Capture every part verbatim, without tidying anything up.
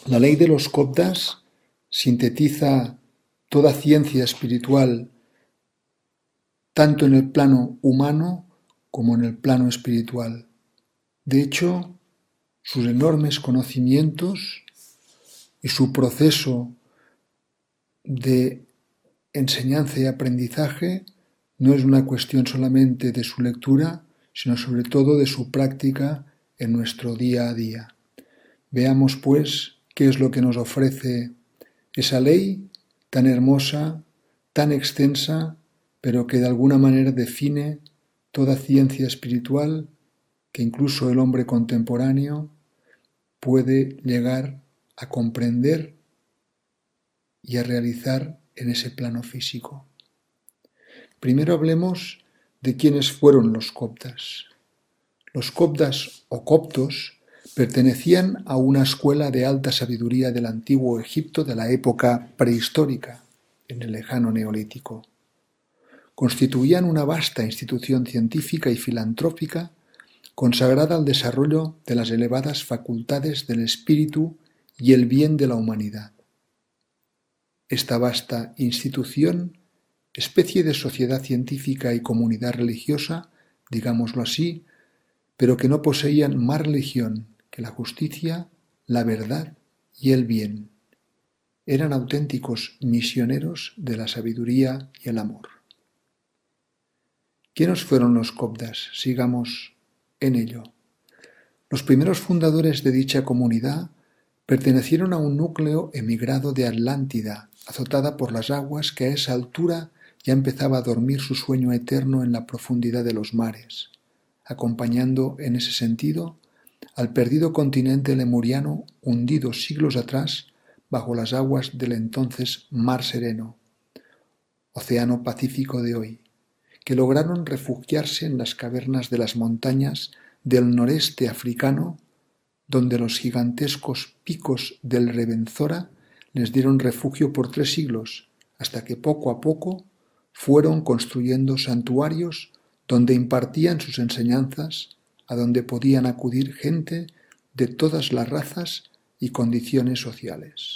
La ley de los coptas sintetiza toda ciencia espiritual tanto en el plano humano como en el plano espiritual. De hecho, sus enormes conocimientos y su proceso de enseñanza y aprendizaje no es una cuestión solamente de su lectura, sino sobre todo de su práctica en nuestro día a día. Veamos, pues, qué es lo que nos ofrece esa ley tan hermosa, tan extensa, pero que de alguna manera define toda ciencia espiritual que incluso el hombre contemporáneo puede llegar a comprender y a realizar en ese plano físico. Primero hablemos de quiénes fueron los coptas. Los coptas o coptos pertenecían a una escuela de alta sabiduría del antiguo Egipto de la época prehistórica, en el lejano Neolítico. Constituían una vasta institución científica y filantrópica consagrada al desarrollo de las elevadas facultades del espíritu y el bien de la humanidad. Esta vasta institución, especie de sociedad científica y comunidad religiosa, digámoslo así, pero que no poseían más religión que la justicia, la verdad y el bien. Eran auténticos misioneros de la sabiduría y el amor. ¿Quiénes fueron los coptas? Sigamos en ello. Los primeros fundadores de dicha comunidad pertenecieron a un núcleo emigrado de Atlántida, azotada por las aguas que a esa altura ya empezaba a dormir su sueño eterno en la profundidad de los mares, acompañando en ese sentido al perdido continente lemuriano hundido siglos atrás bajo las aguas del entonces Mar Sereno, Océano Pacífico de hoy, que lograron refugiarse en las cavernas de las montañas del noreste africano, donde los gigantescos picos del Revenzora les dieron refugio por tres siglos, hasta que poco a poco fueron construyendo santuarios donde impartían sus enseñanzas, a donde podían acudir gente de todas las razas y condiciones sociales.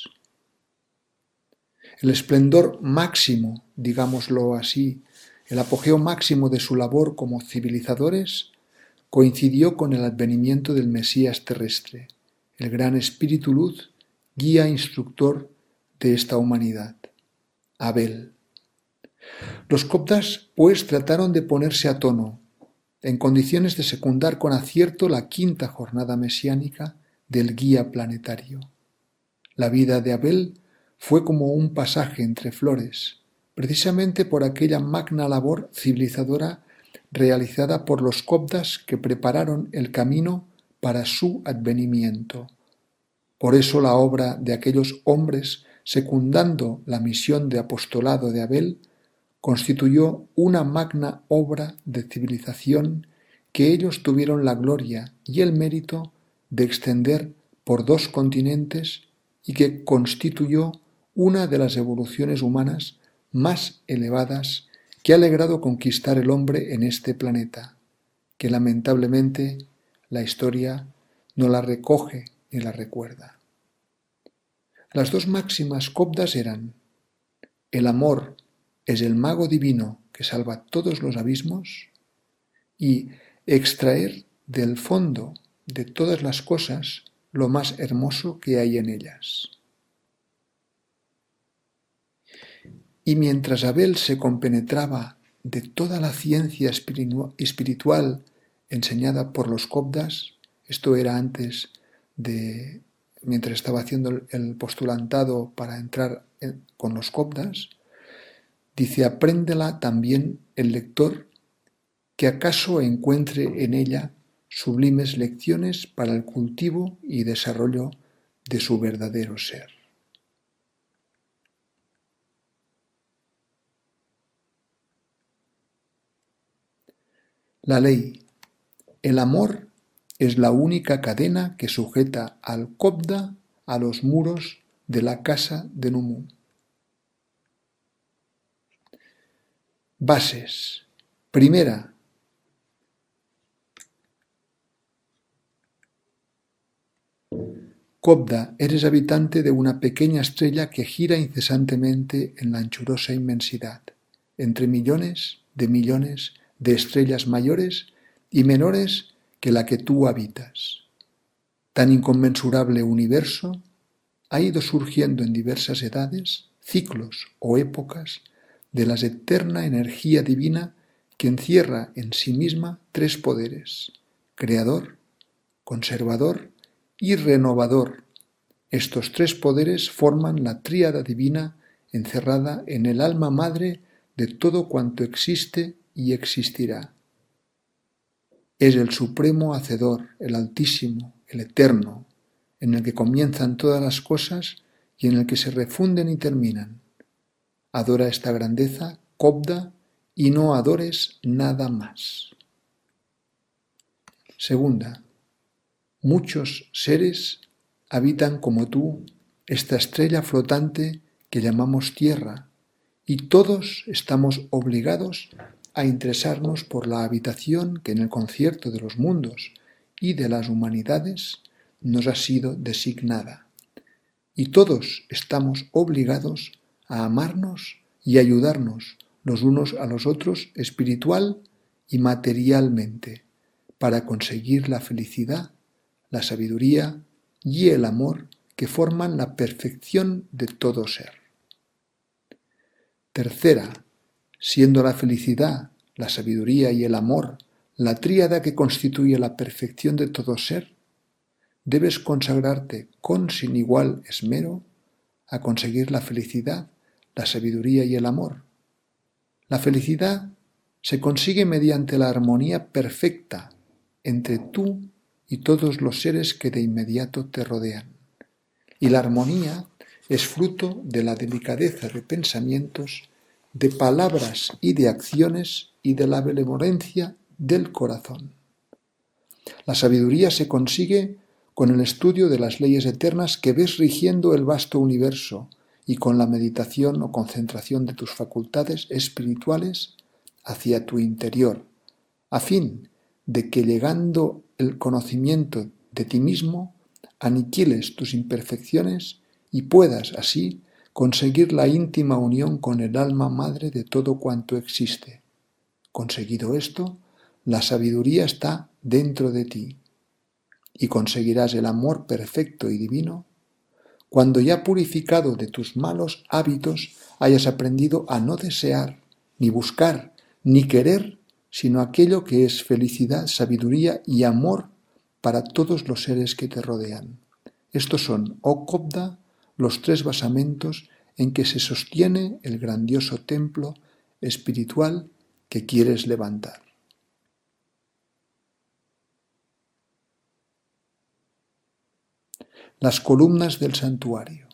El esplendor máximo, digámoslo así, el apogeo máximo de su labor como civilizadores coincidió con el advenimiento del Mesías terrestre, el gran espíritu luz, guía e instructor de esta humanidad, Abel. Los coptas, pues, trataron de ponerse a tono, en condiciones de secundar con acierto la quinta jornada mesiánica del guía planetario. La vida de Abel fue como un pasaje entre flores, precisamente por aquella magna labor civilizadora realizada por los coptas que prepararon el camino para su advenimiento. Por eso la obra de aquellos hombres, secundando la misión de apostolado de Abel, constituyó una magna obra de civilización que ellos tuvieron la gloria y el mérito de extender por dos continentes y que constituyó una de las evoluciones humanas más elevadas que ha logrado conquistar el hombre en este planeta, que lamentablemente la historia no la recoge ni la recuerda. Las dos máximas coptas eran: el amor es el mago divino que salva todos los abismos, y extraer del fondo de todas las cosas lo más hermoso que hay en ellas. Y mientras Abel se compenetraba de toda la ciencia espiritual enseñada por los coptas, esto era antes de, mientras estaba haciendo el postulantado para entrar en, con los coptas, dice: apréndela también el lector, que acaso encuentre en ella sublimes lecciones para el cultivo y desarrollo de su verdadero ser. La ley. El amor es la única cadena que sujeta al copta a los muros de la casa de Numú. Bases. Primera. Cobda, eres habitante de una pequeña estrella que gira incesantemente en la anchurosa inmensidad, entre millones de millones de estrellas mayores y menores que la que tú habitas. Tan inconmensurable universo ha ido surgiendo en diversas edades, ciclos o épocas de la eterna energía divina que encierra en sí misma tres poderes: creador, conservador y renovador. Estos tres poderes forman la tríada divina encerrada en el alma madre de todo cuanto existe y existirá. Es el supremo hacedor, el altísimo, el eterno, en el que comienzan todas las cosas y en el que se refunden y terminan. Adora esta grandeza, Cobda, y no adores nada más. Segunda, muchos seres habitan como tú esta estrella flotante que llamamos Tierra, y todos estamos obligados a interesarnos por la habitación que en el concierto de los mundos y de las humanidades nos ha sido designada. Y todos estamos obligados a amarnos y ayudarnos los unos a los otros espiritual y materialmente para conseguir la felicidad, la sabiduría y el amor que forman la perfección de todo ser. Tercera, siendo la felicidad, la sabiduría y el amor la tríada que constituye la perfección de todo ser, debes consagrarte con sin igual esmero a conseguir la felicidad, la sabiduría y el amor. La felicidad se consigue mediante la armonía perfecta entre tú y todos los seres que de inmediato te rodean. Y la armonía es fruto de la delicadeza de pensamientos, de palabras y de acciones y de la benevolencia del corazón. La sabiduría se consigue con el estudio de las leyes eternas que ves rigiendo el vasto universo y con la meditación o concentración de tus facultades espirituales hacia tu interior, a fin de que llegando el conocimiento de ti mismo, aniquiles tus imperfecciones y puedas así conseguir la íntima unión con el alma madre de todo cuanto existe. Conseguido esto, la sabiduría está dentro de ti y conseguirás el amor perfecto y divino cuando ya purificado de tus malos hábitos hayas aprendido a no desear, ni buscar, ni querer, sino aquello que es felicidad, sabiduría y amor para todos los seres que te rodean. Estos son, oh Cobda, los tres basamentos en que se sostiene el grandioso templo espiritual que quieres levantar. Las columnas del santuario.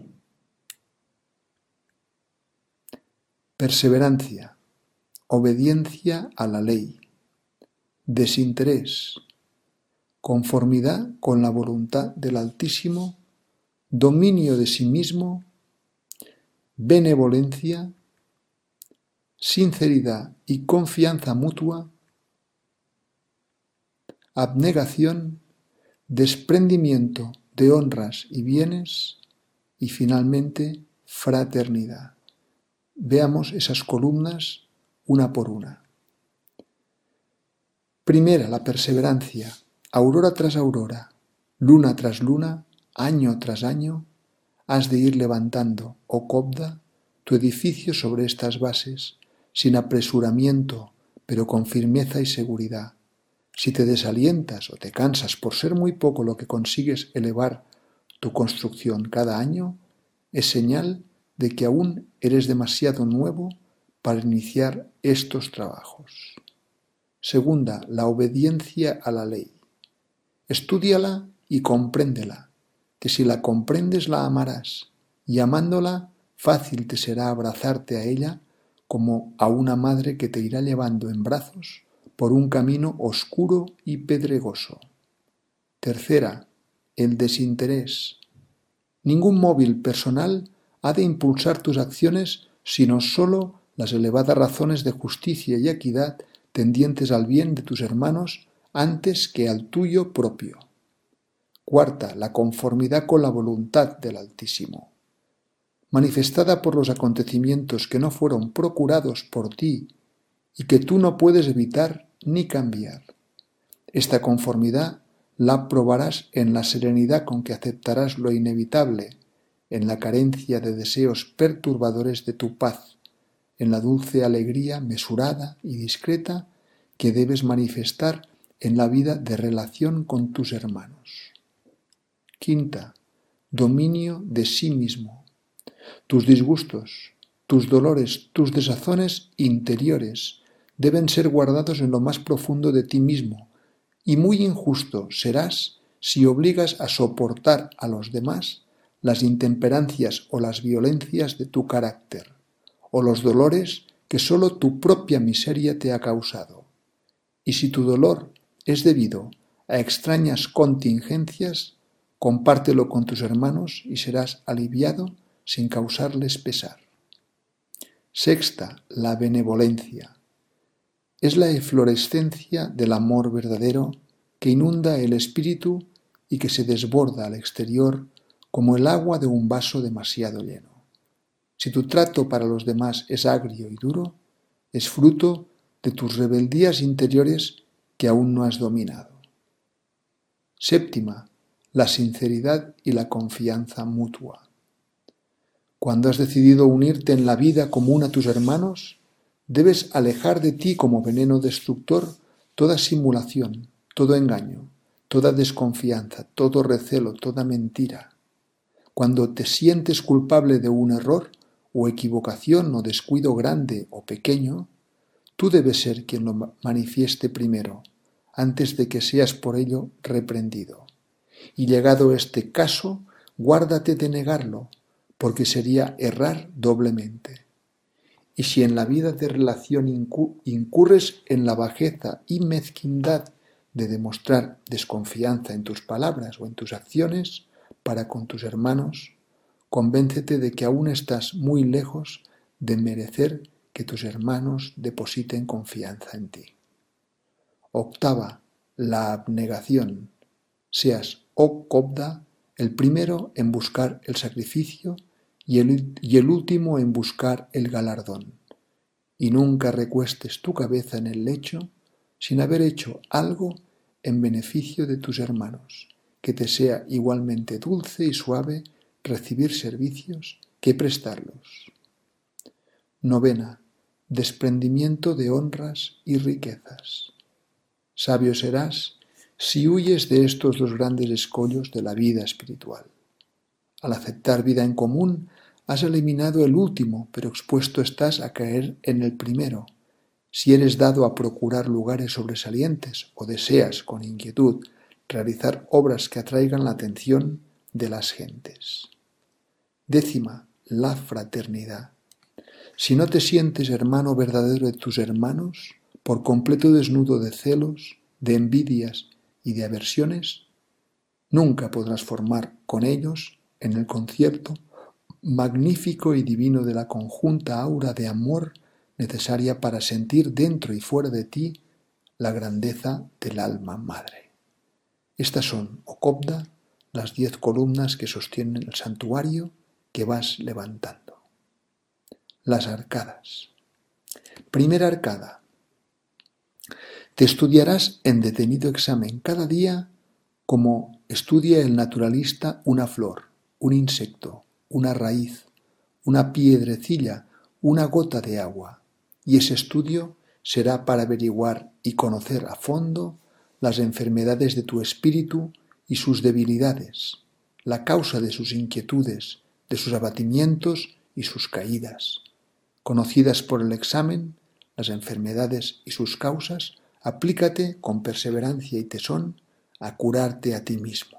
Perseverancia, obediencia a la ley, desinterés, conformidad con la voluntad del Altísimo, dominio de sí mismo, benevolencia, sinceridad y confianza mutua, abnegación, desprendimiento de honras y bienes y finalmente fraternidad. Veamos esas columnas una por una. Primera, la perseverancia, aurora tras aurora, luna tras luna, año tras año, has de ir levantando, oh Cobda, tu edificio sobre estas bases, sin apresuramiento, pero con firmeza y seguridad. Si te desalientas o te cansas por ser muy poco lo que consigues elevar tu construcción cada año, es señal de que aún eres demasiado nuevo para iniciar estos trabajos. Segunda, la obediencia a la ley. Estúdiala y compréndela, que si la comprendes la amarás, y amándola fácil te será abrazarte a ella como a una madre que te irá llevando en brazos por un camino oscuro y pedregoso. Tercera, el desinterés. Ningún móvil personal ha de impulsar tus acciones sino sólo las elevadas razones de justicia y equidad tendientes al bien de tus hermanos antes que al tuyo propio. Cuarta, la conformidad con la voluntad del Altísimo, manifestada por los acontecimientos que no fueron procurados por ti y que tú no puedes evitar ni cambiar. Esta conformidad la probarás en la serenidad con que aceptarás lo inevitable, en la carencia de deseos perturbadores de tu paz, en la dulce alegría mesurada y discreta que debes manifestar en la vida de relación con tus hermanos. Quinta, dominio de sí mismo. Tus disgustos, tus dolores, tus desazones interiores deben ser guardados en lo más profundo de ti mismo, y muy injusto serás si obligas a soportar a los demás las intemperancias o las violencias de tu carácter, o los dolores que sólo tu propia miseria te ha causado. Y si tu dolor es debido a extrañas contingencias, compártelo con tus hermanos y serás aliviado sin causarles pesar. Sexta, la benevolencia. Es la eflorescencia del amor verdadero que inunda el espíritu y que se desborda al exterior como el agua de un vaso demasiado lleno. Si tu trato para los demás es agrio y duro, es fruto de tus rebeldías interiores que aún no has dominado. Séptima, la sinceridad y la confianza mutua. Cuando has decidido unirte en la vida común a tus hermanos, debes alejar de ti como veneno destructor toda simulación, todo engaño, toda desconfianza, todo recelo, toda mentira. Cuando te sientes culpable de un error o equivocación o descuido grande o pequeño, tú debes ser quien lo manifieste primero, antes de que seas por ello reprendido. Y llegado este caso, guárdate de negarlo, porque sería errar doblemente. Y si en la vida de relación incurres en la bajeza y mezquindad de demostrar desconfianza en tus palabras o en tus acciones para con tus hermanos, convéncete de que aún estás muy lejos de merecer que tus hermanos depositen confianza en ti. Octava, la abnegación. Seas, oh Cobda, el primero en buscar el sacrificio y el, y el último en buscar el galardón. Y nunca recuestes tu cabeza en el lecho sin haber hecho algo en beneficio de tus hermanos, que te sea igualmente dulce y suave recibir servicios que prestarlos. Novena, desprendimiento de honras y riquezas. Sabio serás si huyes de estos dos grandes escollos de la vida espiritual. Al aceptar vida en común, has eliminado el último, pero expuesto estás a caer en el primero. Si eres dado a procurar lugares sobresalientes o deseas, con inquietud, realizar obras que atraigan la atención de las gentes. Décima, la fraternidad. Si no te sientes hermano verdadero de tus hermanos, por completo desnudo de celos, de envidias y de aversiones, nunca podrás formar con ellos en el concierto magnífico y divino de la conjunta aura de amor necesaria para sentir dentro y fuera de ti la grandeza del alma madre. Estas son, oh Cobda, las diez columnas que sostienen el santuario que vas levantando. Las arcadas. Primera arcada. Te estudiarás en detenido examen cada día como estudia el naturalista una flor, un insecto, una raíz, una piedrecilla, una gota de agua, y ese estudio será para averiguar y conocer a fondo las enfermedades de tu espíritu y sus debilidades, la causa de sus inquietudes, de sus abatimientos y sus caídas. Conocidas por el examen, las enfermedades y sus causas, aplícate con perseverancia y tesón a curarte a ti mismo.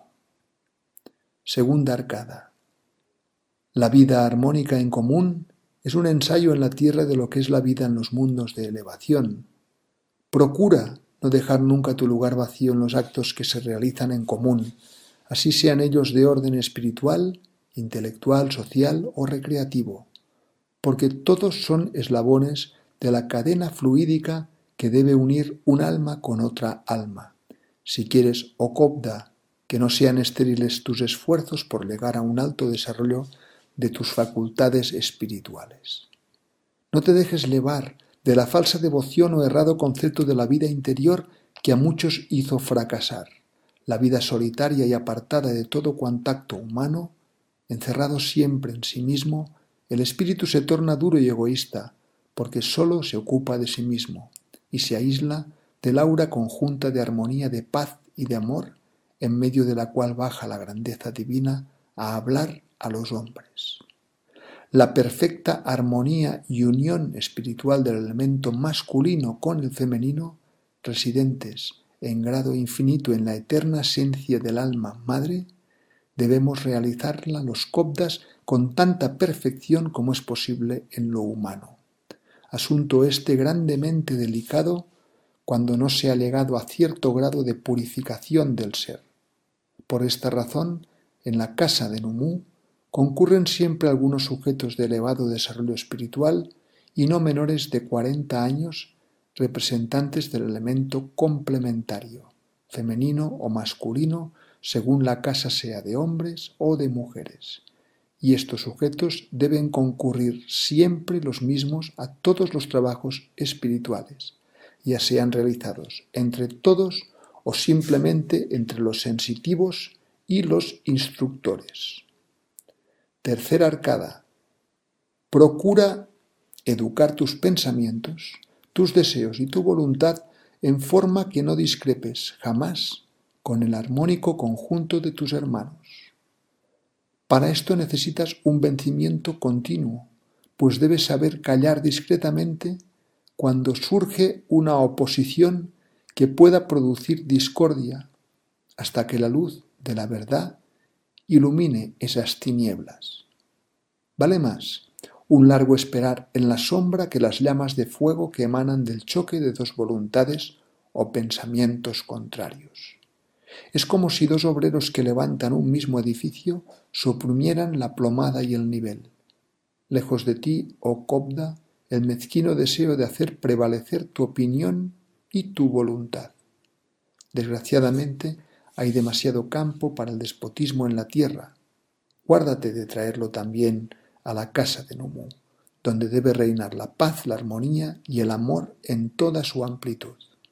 Segunda arcada. La vida armónica en común es un ensayo en la tierra de lo que es la vida en los mundos de elevación. Procura no dejar nunca tu lugar vacío en los actos que se realizan en común, así sean ellos de orden espiritual, intelectual, social o recreativo, porque todos son eslabones de la cadena fluídica que debe unir un alma con otra alma. Si quieres, oh Cobda, que no sean estériles tus esfuerzos por llegar a un alto desarrollo de tus facultades espirituales. No te dejes llevar de la falsa devoción o errado concepto de la vida interior que a muchos hizo fracasar. La vida solitaria y apartada de todo contacto humano, encerrado siempre en sí mismo, el espíritu se torna duro y egoísta, porque sólo se ocupa de sí mismo y se aísla del aura conjunta de armonía, de paz y de amor, en medio de la cual baja la grandeza divina a hablar a los hombres. La perfecta armonía y unión espiritual del elemento masculino con el femenino, residentes en grado infinito en la eterna esencia del alma madre, debemos realizarla los Cobdas con tanta perfección como es posible en lo humano. Asunto este grandemente delicado cuando no se ha llegado a cierto grado de purificación del ser. Por esta razón, en la casa de Numú concurren siempre algunos sujetos de elevado desarrollo espiritual y no menores de cuarenta años, representantes del elemento complementario, femenino o masculino, según la casa sea de hombres o de mujeres. Y estos sujetos deben concurrir siempre los mismos a todos los trabajos espirituales, ya sean realizados entre todos o simplemente entre los sensitivos y los instructores. Tercera arcada. Procura educar tus pensamientos, tus deseos y tu voluntad en forma que no discrepes jamás con el armónico conjunto de tus hermanos. Para esto necesitas un vencimiento continuo, pues debes saber callar discretamente cuando surge una oposición que pueda producir discordia, hasta que la luz de la verdad ilumine esas tinieblas. Vale más un largo esperar en la sombra que las llamas de fuego que emanan del choque de dos voluntades o pensamientos contrarios. Es como si dos obreros que levantan un mismo edificio suprimieran la plomada y el nivel. Lejos de ti, oh Cobda, el mezquino deseo de hacer prevalecer tu opinión y tu voluntad. Desgraciadamente, hay demasiado campo para el despotismo en la tierra. Guárdate de traerlo también a la casa de Numú, donde debe reinar la paz, la armonía y el amor en toda su amplitud.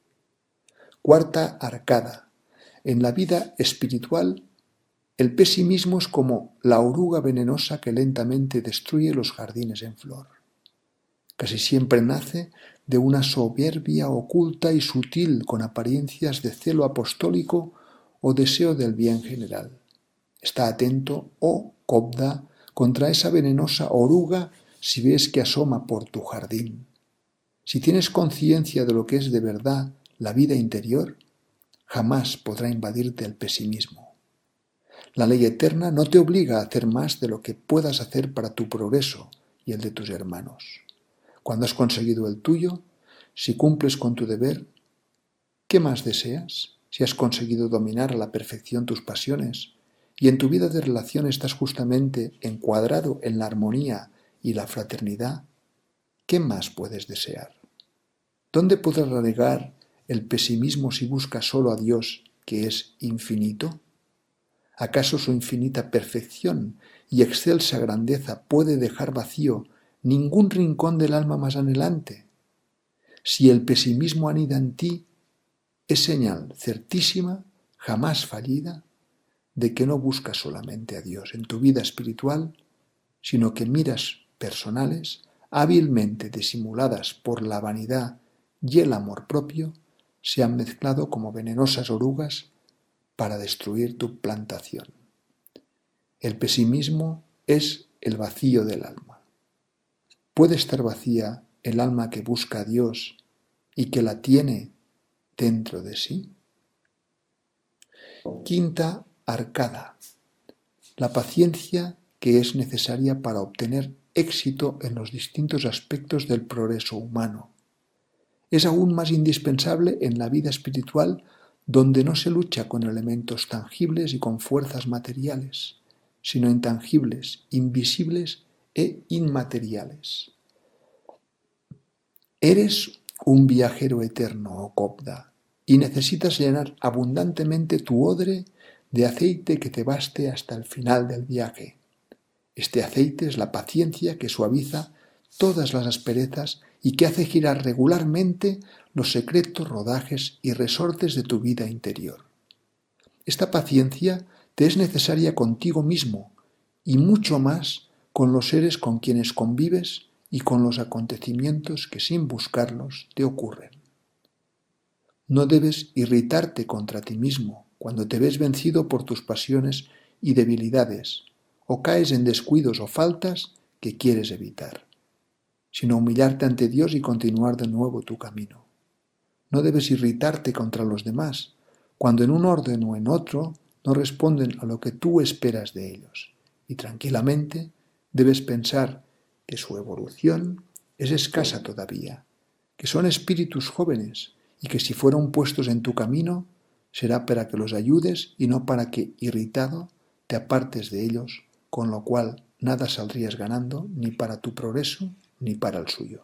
Cuarta arcada. En la vida espiritual, el pesimismo es como la oruga venenosa que lentamente destruye los jardines en flor. Casi siempre nace de una soberbia oculta y sutil con apariencias de celo apostólico o deseo del bien general. Está atento, oh Cobda, contra esa venenosa oruga si ves que asoma por tu jardín. Si tienes conciencia de lo que es de verdad la vida interior, jamás podrá invadirte el pesimismo. La ley eterna no te obliga a hacer más de lo que puedas hacer para tu progreso y el de tus hermanos. Cuando has conseguido el tuyo, si cumples con tu deber, ¿qué más deseas? Si has conseguido dominar a la perfección tus pasiones y en tu vida de relación estás justamente encuadrado en la armonía y la fraternidad, ¿qué más puedes desear? ¿Dónde podrás relegar el pesimismo si buscas solo a Dios, que es infinito? ¿Acaso su infinita perfección y excelsa grandeza puede dejar vacío ningún rincón del alma más anhelante? Si el pesimismo anida en ti, es señal certísima, jamás fallida, de que no buscas solamente a Dios en tu vida espiritual, sino que miras personales, hábilmente disimuladas por la vanidad y el amor propio, se han mezclado como venenosas orugas para destruir tu plantación. El pesimismo es el vacío del alma. ¿Puede estar vacía el alma que busca a Dios y que la tiene dentro de sí? Quinta arcada. La paciencia que es necesaria para obtener éxito en los distintos aspectos del progreso humano. Es aún más indispensable en la vida espiritual, donde no se lucha con elementos tangibles y con fuerzas materiales, sino intangibles, invisibles e inmateriales. Eres un viajero eterno, oh Cobda, y necesitas llenar abundantemente tu odre de aceite que te baste hasta el final del viaje. Este aceite es la paciencia que suaviza todas las asperezas y que hace girar regularmente los secretos rodajes y resortes de tu vida interior. Esta paciencia te es necesaria contigo mismo y mucho más con los seres con quienes convives y con los acontecimientos que sin buscarlos te ocurren. No debes irritarte contra ti mismo cuando te ves vencido por tus pasiones y debilidades o caes en descuidos o faltas que quieres evitar, sino humillarte ante Dios y continuar de nuevo tu camino. No debes irritarte contra los demás cuando en un orden o en otro no responden a lo que tú esperas de ellos, y tranquilamente debes pensar que su evolución es escasa todavía, que son espíritus jóvenes y que si fueron puestos en tu camino será para que los ayudes y no para que, irritado, te apartes de ellos, con lo cual nada saldrías ganando ni para tu progreso ni para el suyo.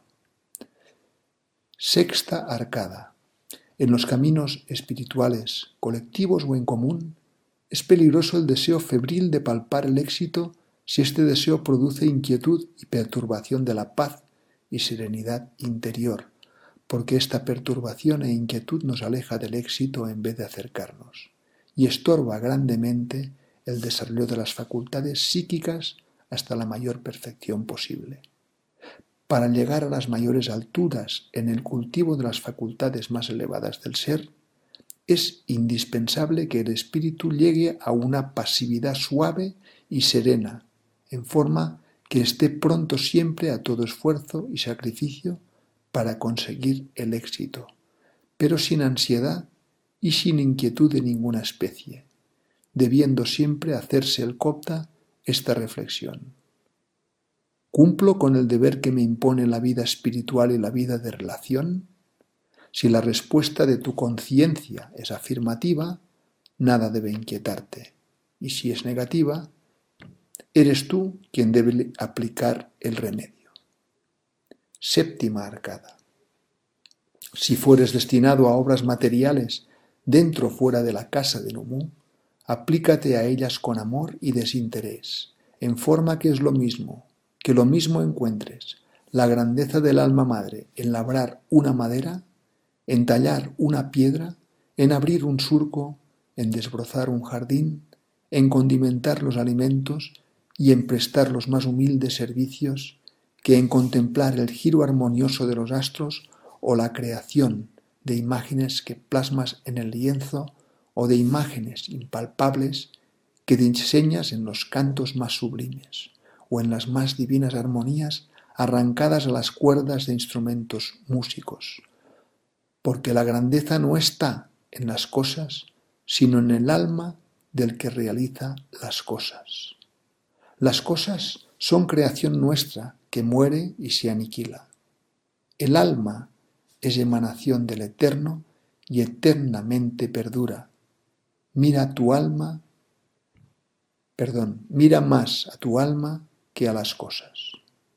Sexta arcada. En los caminos espirituales, colectivos o en común, es peligroso el deseo febril de palpar el éxito si este deseo produce inquietud y perturbación de la paz y serenidad interior, porque esta perturbación e inquietud nos aleja del éxito en vez de acercarnos, y estorba grandemente el desarrollo de las facultades psíquicas hasta la mayor perfección posible. Para llegar a las mayores alturas en el cultivo de las facultades más elevadas del ser, es indispensable que el espíritu llegue a una pasividad suave y serena, en forma que esté pronto siempre a todo esfuerzo y sacrificio para conseguir el éxito, pero sin ansiedad y sin inquietud de ninguna especie, debiendo siempre hacerse el copta esta reflexión. ¿Cumplo con el deber que me impone la vida espiritual y la vida de relación? Si la respuesta de tu conciencia es afirmativa, nada debe inquietarte, y si es negativa, eres tú quien debe aplicar el remedio. Séptima arcada. Si fueres destinado a obras materiales dentro o fuera de la casa de Numú, aplícate a ellas con amor y desinterés, en forma que es lo mismo, que lo mismo encuentres la grandeza del alma madre en labrar una madera, en tallar una piedra, en abrir un surco, en desbrozar un jardín, en condimentar los alimentos y en prestar los más humildes servicios, que en contemplar el giro armonioso de los astros o la creación de imágenes que plasmas en el lienzo o de imágenes impalpables que diseñas en los cantos más sublimes o en las más divinas armonías arrancadas a las cuerdas de instrumentos músicos, porque la grandeza no está en las cosas, sino en el alma del que realiza las cosas. Las cosas son creación nuestra que muere y se aniquila. El alma es emanación del eterno y eternamente perdura. Mira tu alma, perdón, mira más a tu alma que a las cosas.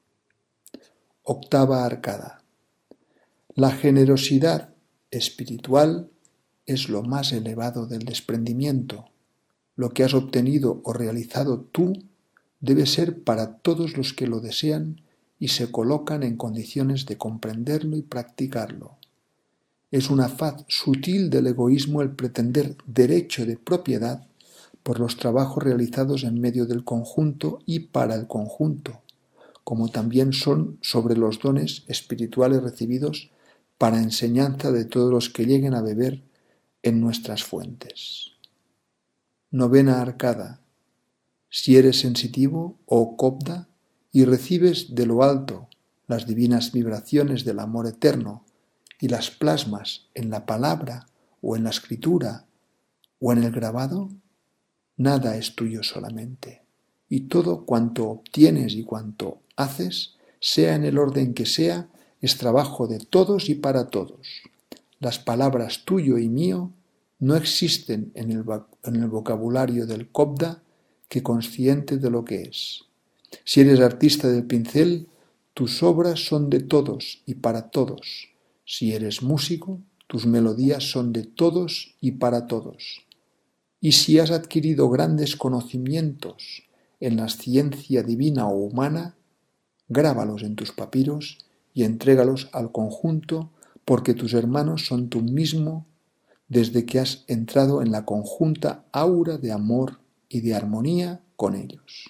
Octava arcada. La generosidad espiritual es lo más elevado del desprendimiento. Lo que has obtenido o realizado tú debe ser para todos los que lo desean y se colocan en condiciones de comprenderlo y practicarlo. Es una faz sutil del egoísmo el pretender derecho de propiedad por los trabajos realizados en medio del conjunto y para el conjunto, como también son sobre los dones espirituales recibidos para enseñanza de todos los que lleguen a beber en nuestras fuentes. Novena arcada. Si eres sensitivo o copda y recibes de lo alto las divinas vibraciones del amor eterno y las plasmas en la palabra o en la escritura o en el grabado, nada es tuyo solamente, y todo cuanto obtienes y cuanto haces, sea en el orden que sea, es trabajo de todos y para todos. Las palabras tuyo y mío no existen en el, en el vocabulario del copda que consciente de lo que es. Si eres artista del pincel, tus obras son de todos y para todos. Si eres músico, tus melodías son de todos y para todos. Y si has adquirido grandes conocimientos en la ciencia divina o humana, grábalos en tus papiros y entrégalos al conjunto, porque tus hermanos son tú mismo desde que has entrado en la conjunta aura de amor y de armonía con ellos.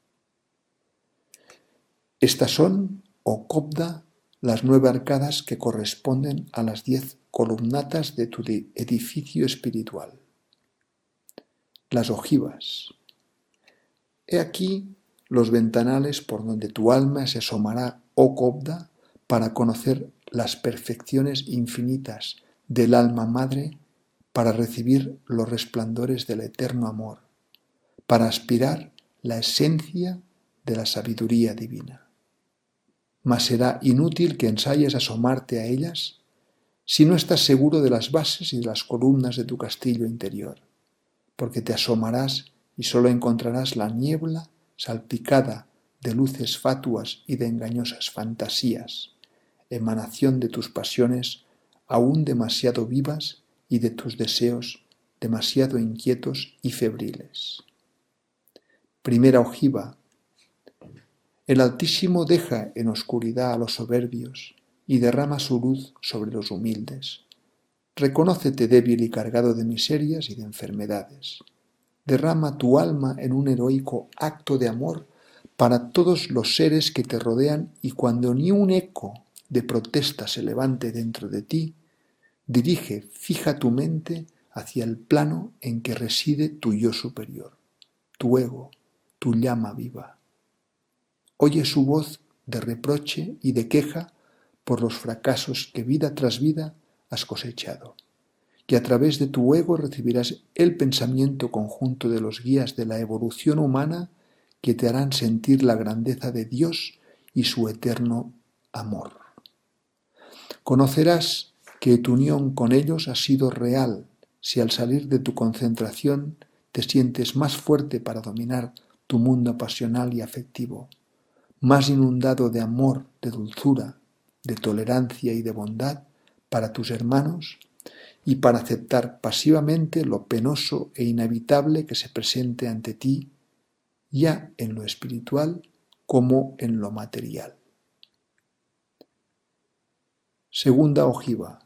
Estas son, oh Cobda, las nueve arcadas que corresponden a las diez columnatas de tu edificio espiritual. Las ojivas. He aquí los ventanales por donde tu alma se asomará, oh Cobda, para conocer las perfecciones infinitas del alma madre, para recibir los resplandores del eterno amor, para aspirar la esencia de la sabiduría divina. Mas será inútil que ensayes asomarte a ellas si no estás seguro de las bases y de las columnas de tu castillo interior, porque te asomarás y sólo encontrarás la niebla salpicada de luces fatuas y de engañosas fantasías, emanación de tus pasiones aún demasiado vivas y de tus deseos demasiado inquietos y febriles. Primera ojiva. El Altísimo deja en oscuridad a los soberbios y derrama su luz sobre los humildes. Reconócete débil y cargado de miserias y de enfermedades. Derrama tu alma en un heroico acto de amor para todos los seres que te rodean, y cuando ni un eco de protesta se levante dentro de ti, dirige fija tu mente hacia el plano en que reside tu yo superior, tu ego, tu llama viva. Oye su voz de reproche y de queja por los fracasos que vida tras vida has cosechado, que a través de tu ego recibirás el pensamiento conjunto de los guías de la evolución humana que te harán sentir la grandeza de Dios y su eterno amor. Conocerás que tu unión con ellos ha sido real si al salir de tu concentración te sientes más fuerte para dominar tu mundo pasional y afectivo, más inundado de amor, de dulzura, de tolerancia y de bondad para tus hermanos, y para aceptar pasivamente lo penoso e inevitable que se presente ante ti, ya en lo espiritual como en lo material. Segunda ojiva.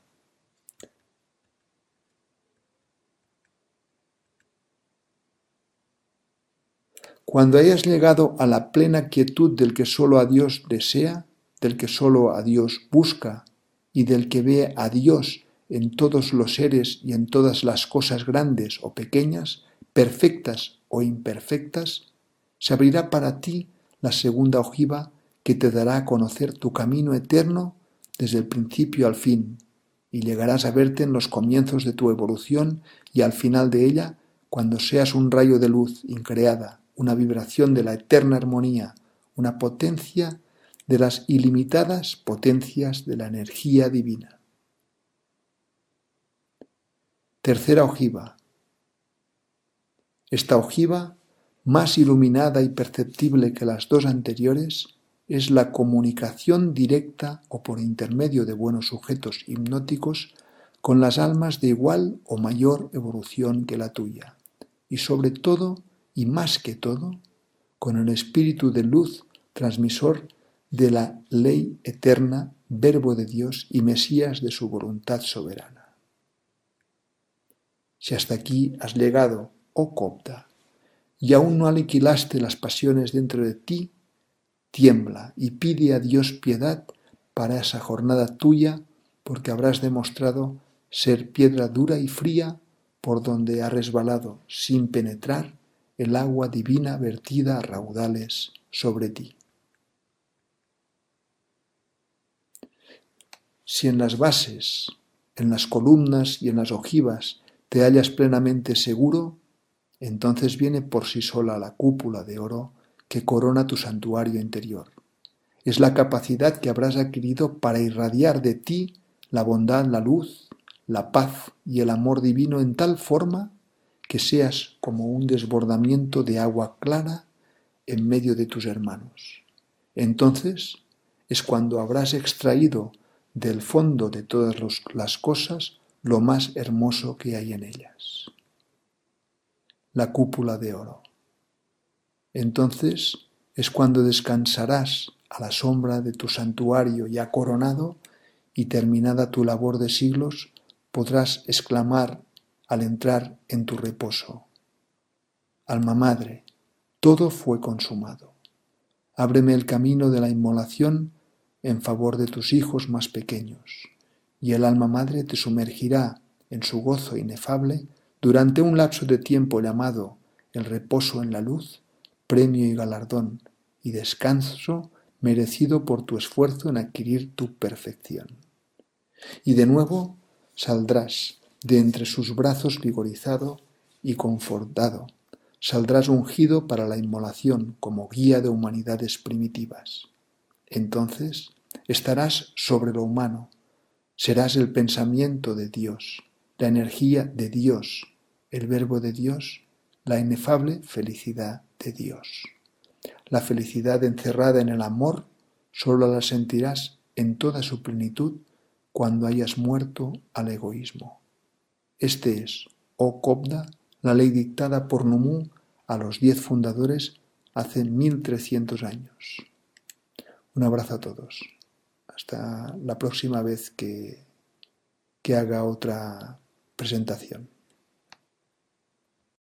Cuando hayas llegado a la plena quietud del que solo a Dios desea, del que solo a Dios busca y del que ve a Dios en todos los seres y en todas las cosas grandes o pequeñas, perfectas o imperfectas, se abrirá para ti la segunda ojiva que te dará a conocer tu camino eterno desde el principio al fin, y llegarás a verte en los comienzos de tu evolución y al final de ella, cuando seas un rayo de luz increada, una vibración de la eterna armonía, una potencia de las ilimitadas potencias de la energía divina. Tercera ojiva. Esta ojiva, más iluminada y perceptible que las dos anteriores, es la comunicación directa o por intermedio de buenos sujetos hipnóticos con las almas de igual o mayor evolución que la tuya, y sobre todo, y más que todo, con el espíritu de luz transmisor de la ley eterna, Verbo de Dios y Mesías de su voluntad soberana. Si hasta aquí has llegado, oh Cobda, y aún no aniquilaste las pasiones dentro de ti, tiembla y pide a Dios piedad para esa jornada tuya, porque habrás demostrado ser piedra dura y fría por donde ha resbalado sin penetrar el agua divina vertida a raudales sobre ti. Si en las bases, en las columnas y en las ojivas te hallas plenamente seguro, entonces viene por sí sola la cúpula de oro que corona tu santuario interior. Es la capacidad que habrás adquirido para irradiar de ti la bondad, la luz, la paz y el amor divino en tal forma que seas como un desbordamiento de agua clara en medio de tus hermanos. Entonces es cuando habrás extraído del fondo de todas los, las cosas lo más hermoso que hay en ellas. la cúpula de oro. Entonces es cuando descansarás a la sombra de tu santuario ya coronado y terminada tu labor de siglos, podrás exclamar al entrar en tu reposo: Alma Madre, todo fue consumado. Ábreme el camino de la inmolación en favor de tus hijos más pequeños, y el Alma Madre te sumergirá en su gozo inefable durante un lapso de tiempo llamado el reposo en la luz, premio y galardón y descanso merecido por tu esfuerzo en adquirir tu perfección. Y de nuevo saldrás de entre sus brazos vigorizado y confortado, saldrás ungido para la inmolación como guía de humanidades primitivas. Entonces estarás sobre lo humano, serás el pensamiento de Dios, la energía de Dios, el verbo de Dios, la inefable felicidad de Dios. La felicidad encerrada en el amor sólo la sentirás en toda su plenitud cuando hayas muerto al egoísmo. Este es, oh Cobda, la ley dictada por Numú a los diez fundadores hace mil trescientos años. Un abrazo a todos. Hasta la próxima vez que, que haga otra presentación.